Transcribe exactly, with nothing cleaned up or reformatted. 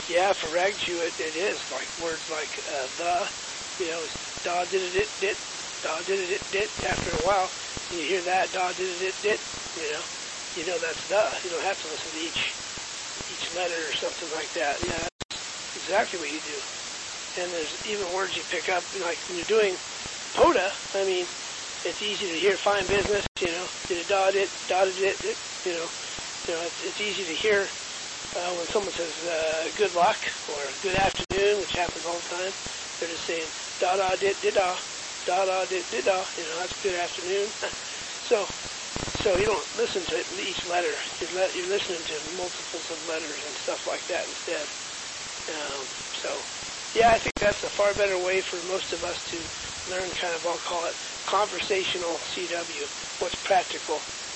Yeah, for Ragju, it, it is like words like uh, the, you know, it's da did it it dit, da did it it dit. After a while, you hear that da did it it dit, you know, you know that's the. You don't have to listen to each each letter or something like that. Yeah, that's exactly what you do. And there's even words you pick up, like when you're doing Poda. I mean, it's easy to hear fine business, you know, did it da dit, da did it dit, you know, you know, it's, it's easy to hear. Uh, when someone says uh, good luck or good afternoon, which happens all the time, they're just saying da da did did da da da did did da. You know, that's good afternoon. so, so you don't listen to each letter. You're, le- you're listening to multiples of letters and stuff like that instead. Um, so, yeah, I think that's a far better way for most of us to learn. Kind of, I'll call it conversational C W. What's practical